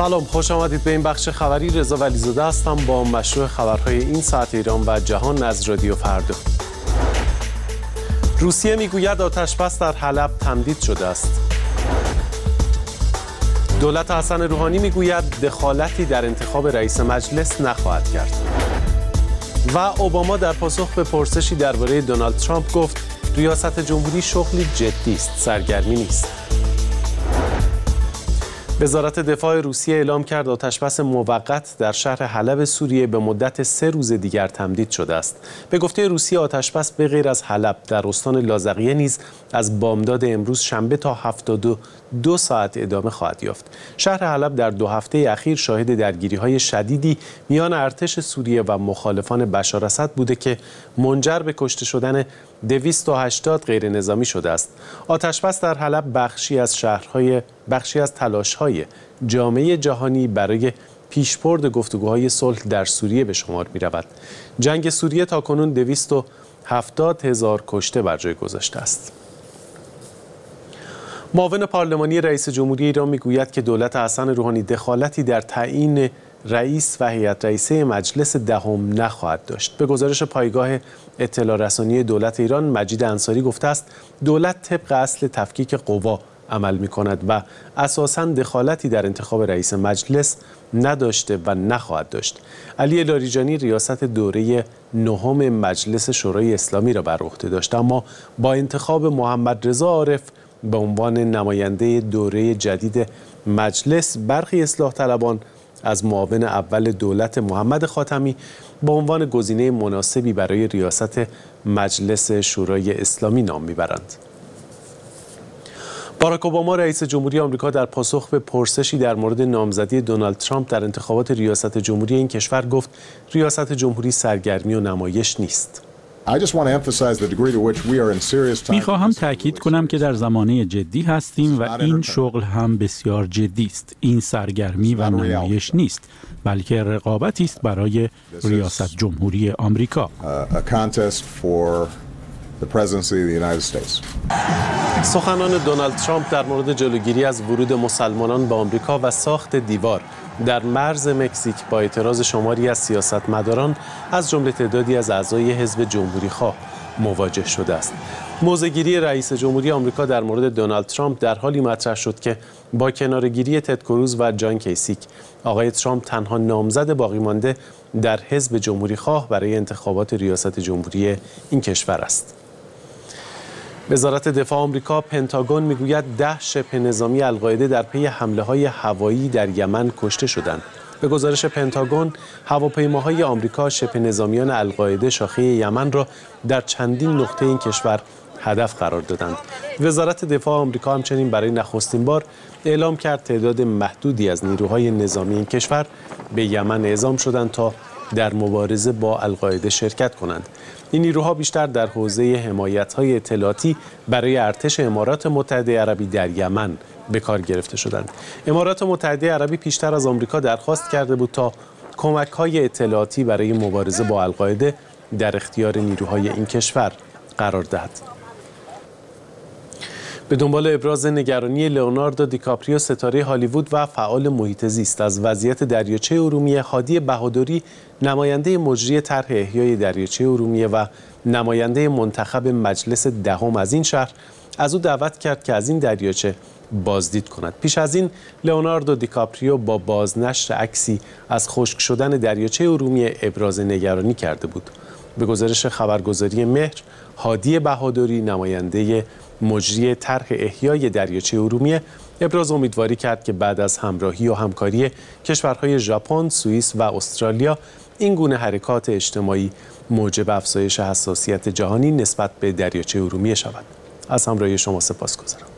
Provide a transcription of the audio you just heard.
سلام، خوش آمدید به این بخش خبری. رضا ولیزاده هستم با مشروع خبرهای این ساعت ایران و جهان از رادیو فردا. روسیه میگوید آتش‌بس در حلب تمدید شده است. دولت حسن روحانی میگوید دخالتی در انتخاب رئیس مجلس نخواهد کرد. و اوباما در پاسخ به پرسشی درباره دونالد ترامپ گفت ریاست جمهوری شغلی جدی است، سرگرمی نیست. وزارت دفاع روسیه اعلام کرد آتش‌بس موقت در شهر حلب سوریه به مدت 3 روز دیگر تمدید شده است. به گفته روسیه آتش‌بس به غیر از حلب در استان لاذقیه نیز از بامداد امروز شنبه تا 72 ساعت ادامه خواهد یافت. شهر حلب در 2 هفته اخیر شاهد درگیری‌های شدیدی میان ارتش سوریه و مخالفان بشار اسد بوده که منجر به کشته شدن 280 غیر نظامی شده است. آتش‌بس در حلب بخشی از تلاش‌های جامعه جهانی برای پیشبرد گفتگوهای صلح در سوریه به شمار می‌رود. جنگ سوریه تاکنون 270,000 کشته بر جای گذاشته است. معاون پارلمانی رئیس جمهوری ایران میگوید که دولت حسن روحانی دخالتی در تعیین رئیس و هیئت رئیسه مجلس دهم نخواهد داشت. به گزارش پایگاه اطلاع رسانی دولت ایران، مجید انصاری گفته است دولت طبق اصل تفکیک قوا عمل می‌کند و اساساً دخالتی در انتخاب رئیس مجلس نداشته و نخواهد داشت. علی لاریجانی ریاست دوره 9 مجلس شورای اسلامی را بر عهده داشت، اما با انتخاب محمد رضا عارف به عنوان نماینده دوره جدید مجلس، برخی اصلاح طلبان از معاون اول دولت محمد خاتمی به عنوان گزینه مناسبی برای ریاست مجلس شورای اسلامی نام میبرند. باراک اوباما رئیس جمهوری آمریکا در پاسخ به پرسشی در مورد نامزدی دونالد ترامپ در انتخابات ریاست جمهوری این کشور گفت ریاست جمهوری سرگرمی و نمایش نیست. می‌خواهم تأکید کنم که در زمانه جدی هستیم و این شغل هم بسیار جدی است. این سرگرمی و نمایش نیست، بلکه رقابتی است برای ریاست جمهوری آمریکا. سخنان دونالد ترامپ در مورد جلوگیری از ورود مسلمانان به آمریکا و ساخت دیوار در مرز مکزیک با اعتراض شماری از سیاستمداران از جمله تعدادی از اعضای حزب جمهوری‌خواه مواجه شده است. موضع‌گیری رئیس جمهوری آمریکا در مورد دونالد ترامپ در حالی مطرح شد که با کناره‌گیری تد کروز و جان کیسیک، آقای ترامپ تنها نامزد باقی مانده در حزب جمهوری‌خواه برای انتخابات ریاست جمهوری این کشور است. وزارت دفاع آمریکا پنتاگون میگوید 10 شبه نظامی القاعده در پی حمله‌های هوایی در یمن کشته شدند. به گزارش پنتاگون، هواپیماهای آمریکا شبه نظامیان القاعده شاخه یمن را در چندین نقطه این کشور هدف قرار دادند. وزارت دفاع آمریکا همچنین برای نخستین بار اعلام کرد تعداد محدودی از نیروهای نظامی این کشور به یمن اعزام شدند تا در مبارزه با القاعده شرکت کنند. این نیروها بیشتر در حوزه حمایت‌های اطلاعاتی برای ارتش امارات متحده عربی در یمن به کار گرفته شدند. امارات متحده عربی پیشتر از آمریکا درخواست کرده بود تا کمک‌های اطلاعاتی برای مبارزه با القاعده در اختیار نیروهای این کشور قرار دهد. به دنبال ابراز نگرانی لئوناردو دیکاپریو ستاره هالیوود و فعال محیط زیست از وضعیت دریاچه ارومیه، هادی بهادری نماینده مجری طرح احیای دریاچه ارومیه و نماینده منتخب مجلس دهم از این شهر از او دعوت کرد که از این دریاچه بازدید کند. پیش از این لئوناردو دیکاپریو با بازنشر عکسی از خشک شدن دریاچه ارومیه ابراز نگرانی کرده بود. به گزارش خبرگزاری مهر، هادی بهادری نماینده مجری طرح احیای دریاچه ارومیه ابراز امیدواری کرد که بعد از همراهی و همکاری کشورهای ژاپن، سوئیس و استرالیا این گونه حرکات اجتماعی موجب افزایش حساسیت جهانی نسبت به دریاچه ارومیه شود. از همراهی شما سپاسگزارم.